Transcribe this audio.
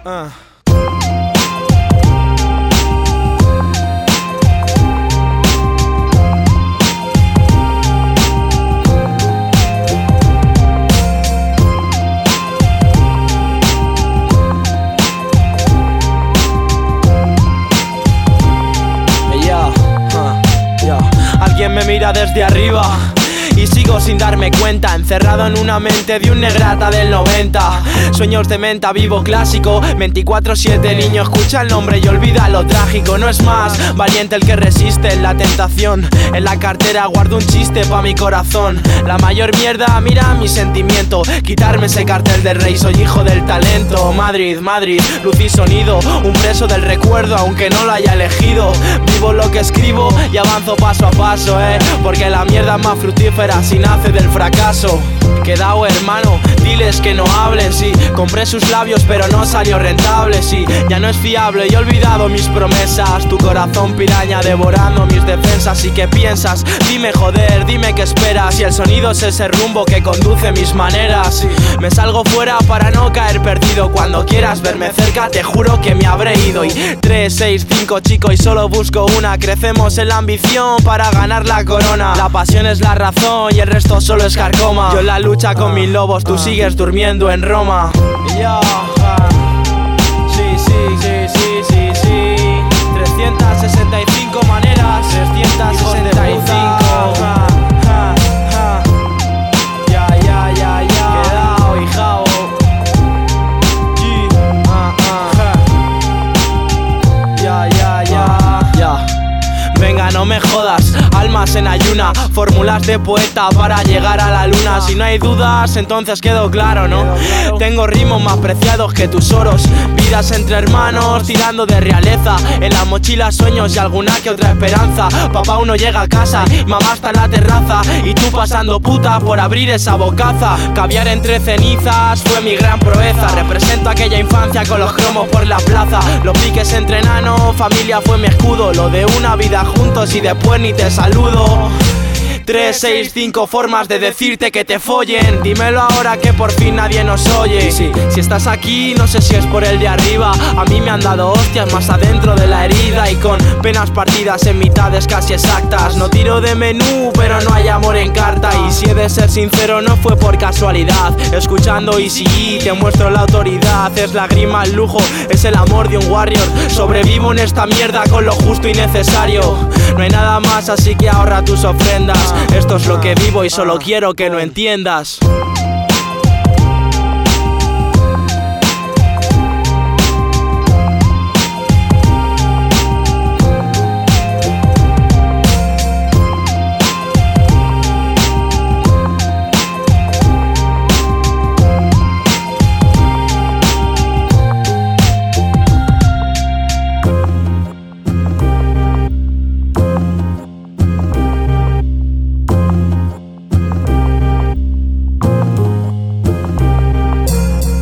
Alguien me mira desde arriba y sigo sin darme cuenta, encerrado en una mente de un negrata del 90. Sueños de menta, vivo clásico 24/7, niño escucha el nombre y olvida lo trágico. No es más valiente el que resiste en la tentación. En la cartera guardo un chiste pa' mi corazón. La mayor mierda, mira mi sentimiento. Quitarme ese cartel de rey, soy hijo del talento. Madrid, Madrid, luz y sonido. Un preso del recuerdo aunque no lo haya elegido. Vivo lo que escribo y avanzo paso a paso, porque la mierda es más fructífera si nace del fracaso. Quedao hermano, diles que no hablen, sí. Compré sus labios pero no salió rentable, sí. Ya no es fiable y he olvidado mis promesas. Tu corazón piraña devorando mis defensas. ¿Y qué piensas? Dime joder, dime qué esperas. Si el sonido es ese rumbo que conduce mis maneras, sí. Me salgo fuera para no caer perdido. Cuando quieras verme cerca te juro que me habré ido. Y 3, 6, 5 chico y solo busco una. Crecemos en la ambición para ganar la corona. La pasión es la razón y el resto solo es carcoma. Yo en la lucha con mis lobos, tú sigues durmiendo en Roma. Sí, sí, sí, sí, sí, sí. 365 maneras, 365. Ya, ya, ya, ya. Quedao, hijao. Ya, ya, ya. Ya. Venga, no me jodas, almas en ayuna, fórmulas de poeta para llegar a la luna. Si no hay dudas, entonces quedó claro, ¿no? Tengo ritmos más preciados que tus oros. Vidas entre hermanos, tirando de realeza. En la mochila sueños y alguna que otra esperanza. Papá aún no llega a casa, mamá está en la terraza. Y tú pasando puta por abrir esa bocaza. Caviar entre cenizas fue mi gran proeza. Represento aquella infancia con los cromos por la plaza. Los piques entre enanos, familia fue mi escudo. Lo de una vida juntos y después ni te saludo. 3, 6, 5 formas de decirte que te follen. Dímelo ahora que por fin nadie nos oye. Si estás aquí, no sé si es por el de arriba. A mí me han dado hostias más adentro de la herida. Y con penas partidas en mitades casi exactas. No tiro de menú, pero no hay amor en carta. Y si he de ser sincero, no fue por casualidad. Escuchando Eazy-E, te muestro la autoridad. Es la grima, el lujo, es el amor de un warrior. Sobrevivo en esta mierda con lo justo y necesario. No hay nada más, así que ahorra tus ofrendas. Esto es lo que vivo y solo quiero que lo entiendas.